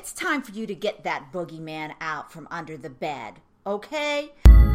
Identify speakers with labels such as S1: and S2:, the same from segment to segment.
S1: it's time for you to get that boogeyman out from under the bed, okay?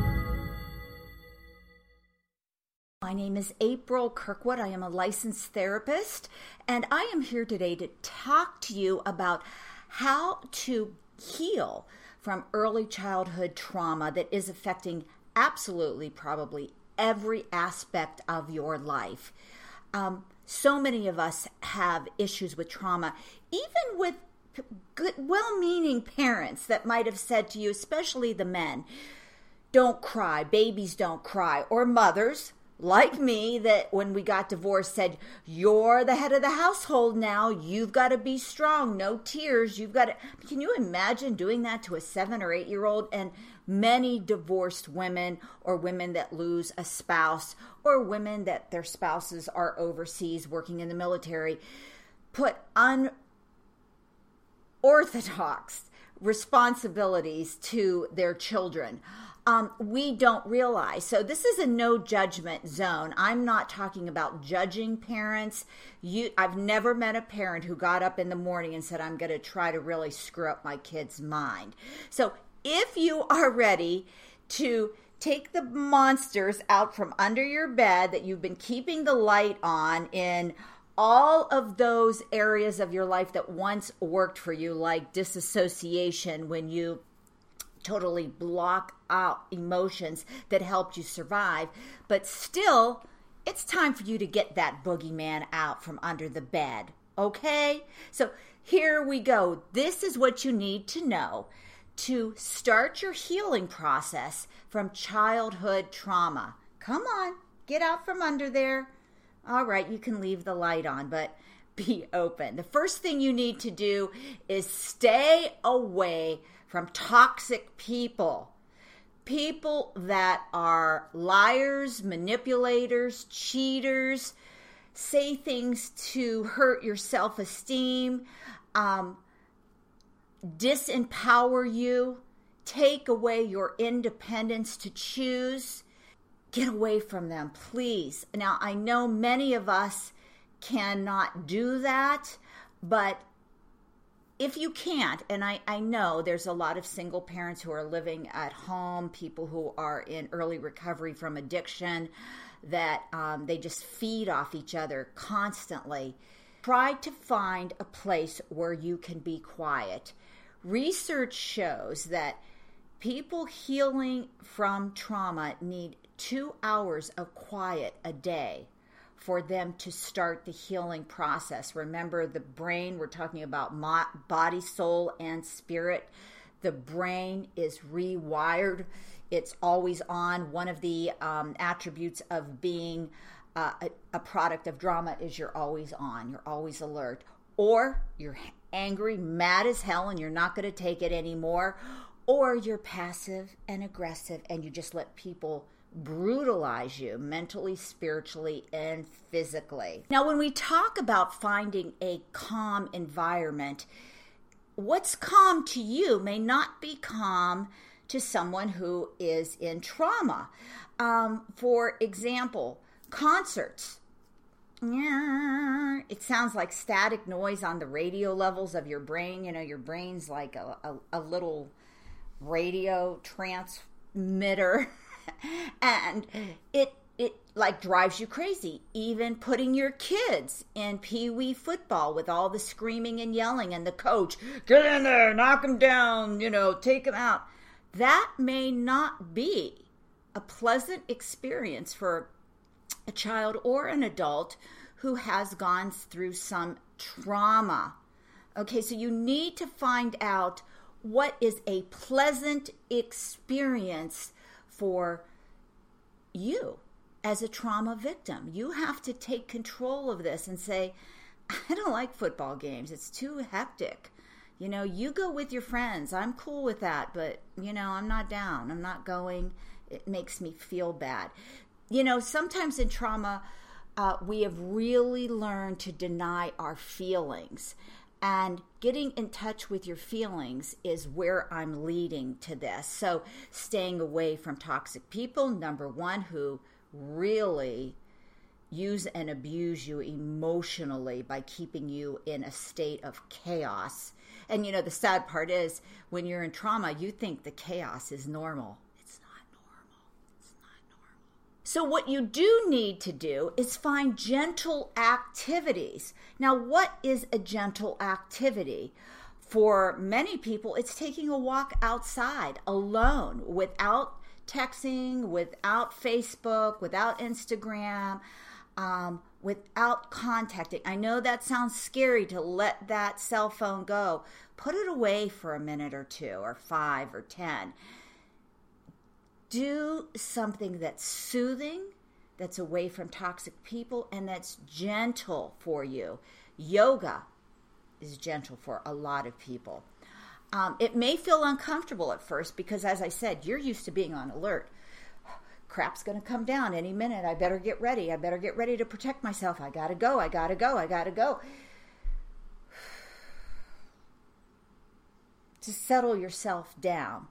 S1: My name is April Kirkwood. I am a licensed therapist, and I am here today to talk to you about how to heal from early childhood trauma that is affecting absolutely probably every aspect of your life. So many of us have issues with trauma, even with good, well-meaning parents that might have said to you, especially the men, don't cry, babies don't cry, or mothers like me that when we got divorced said, you're the head of the household now, you've got to be strong, no tears, you've got to. Can you imagine doing that to a 7 or 8 year old? And many divorced women or women that lose a spouse or women that their spouses are overseas working in the military put unorthodox responsibilities to their children. We don't realize. So this is a no judgment zone. I'm not talking about judging parents. I've never met a parent who got up in the morning and said, I'm going to try to really screw up my kid's mind. So if you are ready to take the monsters out from under your bed that you've been keeping the light on in all of those areas of your life that once worked for you, like disassociation, when you totally block out emotions that helped you survive, but still, it's time for you to get that boogeyman out from under the bed, okay? So here we go. This is what you need to know to start your healing process from childhood trauma. Come on, get out from under there. All right, you can leave the light on, but be open. The first thing you need to do is stay away from toxic people. People that are liars, manipulators, cheaters, say things to hurt your self-esteem, disempower you, take away your independence to choose. Get away from them, please. Now, I know many of us cannot do that, but if you can't, and I know there's a lot of single parents who are living at home, people who are in early recovery from addiction, that they just feed off each other constantly. Try to find a place where you can be quiet. Research shows that people healing from trauma need 2 hours of quiet a day for them to start the healing process. Remember, the brain, we're talking about body, soul, and spirit. The brain is rewired. It's always on. One of the attributes of being a product of drama is you're always on. You're always alert. Or you're angry, mad as hell, and you're not going to take it anymore. Or you're passive and aggressive, and you just let people brutalize you mentally, spiritually, and physically. Now, when we talk about finding a calm environment, what's calm to you may not be calm to someone who is in trauma. For example, concerts. It sounds like static noise on the radio levels of your brain. You know, your brain's like a little radio transmitter. And it like drives you crazy. Even putting your kids in pee-wee football with all the screaming and yelling and the coach, get in there, knock them down, take them out. That may not be a pleasant experience for a child or an adult who has gone through some trauma. Okay, so you need to find out what is a pleasant experience for you as a trauma victim. You have to take control of this and say, I don't like football games. It's too hectic. You go with your friends. I'm cool with that, but, I'm not down. I'm not going. It makes me feel bad. Sometimes in trauma, we have really learned to deny our feelings. And getting in touch with your feelings is where I'm leading to this. So staying away from toxic people, number one, who really use and abuse you emotionally by keeping you in a state of chaos. And the sad part is when you're in trauma, you think the chaos is normal. It's not normal. It's not normal. So what you do need to do is find gentle activities. Now, what is a gentle activity? For many people, it's taking a walk outside alone, without texting, without Facebook, without Instagram, without contacting. I know that sounds scary to let that cell phone go. Put it away for a minute or 2 or 5 or 10. Do something that's soothing, that's away from toxic people, and that's gentle for you. Yoga is gentle for a lot of people. It may feel uncomfortable at first because, as I said, you're used to being on alert. Crap's going to come down any minute. I better get ready. I better get ready to protect myself. I got to go. I got to go. I got to go. To settle yourself down,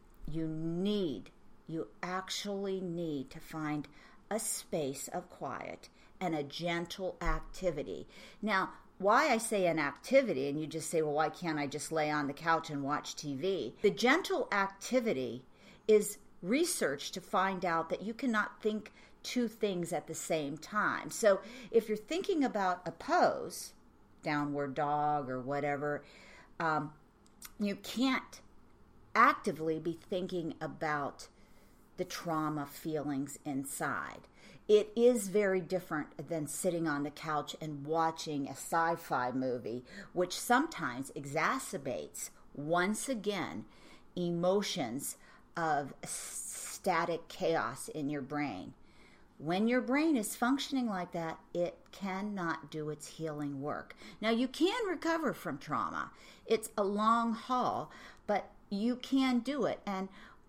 S1: you actually need to find a space of quiet and a gentle activity. Now, why I say an activity, and you just say, well, why can't I just lay on the couch and watch TV? The gentle activity is research to find out that you cannot think 2 things at the same time. So if you're thinking about a pose, downward dog or whatever, you can't actively be thinking about the trauma feelings inside. It is very different than sitting on the couch and watching a sci-fi movie, which sometimes exacerbates, once again, emotions of static chaos in your brain. When your brain is functioning like that, it cannot do its healing work. Now, you can recover from trauma. It's a long haul, but you can do it. And,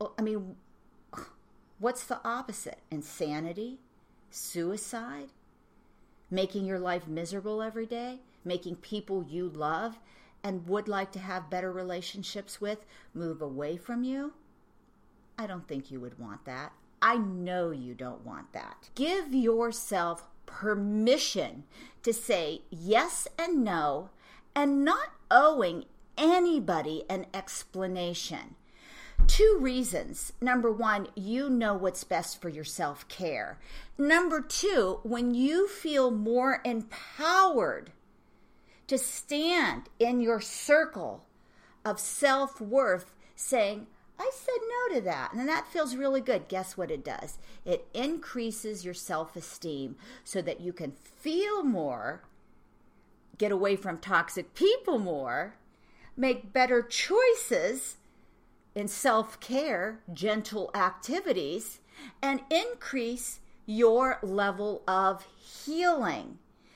S1: what's the opposite? Insanity? Suicide? Making your life miserable every day? Making people you love and would like to have better relationships with move away from you? I don't think you would want that. I know you don't want that. Give yourself permission to say yes and no and not owing anybody an explanation. 2 reasons. Number 1, you know what's best for your self-care. Number 2, when you feel more empowered to stand in your circle of self-worth saying, I said no to that, and that feels really good. Guess what it does? It increases your self-esteem so that you can feel more, get away from toxic people more, make better choices in self-care, gentle activities, and increase your level of healing.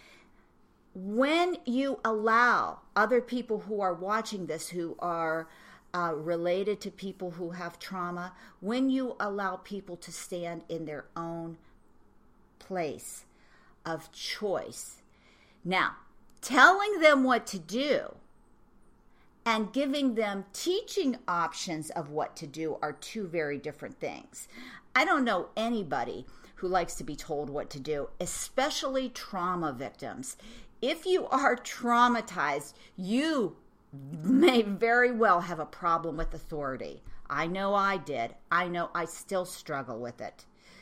S1: When you allow other people who are watching this, who are related to people who have trauma, when you allow people to stand in their own place of choice. Now, telling them what to do and giving them teaching options of what to do are 2 very different things. I don't know anybody who likes to be told what to do, especially trauma victims. If you are traumatized, you may very well have a problem with authority. I know I did. I know I still struggle with it.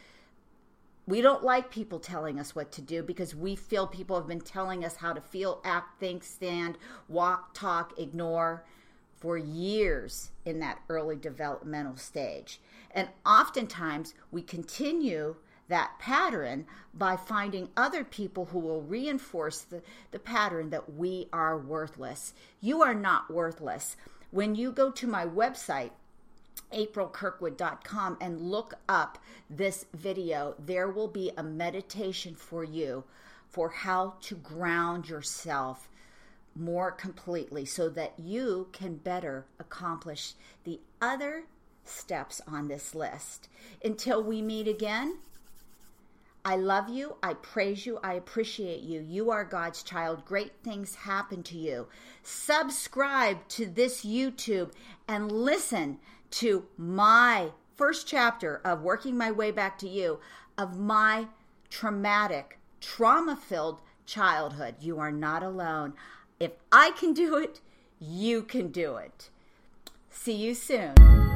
S1: We don't like people telling us what to do because we feel people have been telling us how to feel, act, think, stand, walk, talk, ignore for years in that early developmental stage. And oftentimes we continue that pattern by finding other people who will reinforce the pattern that we are worthless. You are not worthless. When you go to my website, aprilkirkwood.com, and look up this video, there will be a meditation for you for how to ground yourself more completely so that you can better accomplish the other steps on this list. Until we meet again, I love you, I praise you, I appreciate you. You are God's child. Great things happen to you. Subscribe to this YouTube and listen to my first chapter of Working My Way Back to You, of my traumatic, trauma-filled childhood. You are not alone. If I can do it, You can do it. See you soon.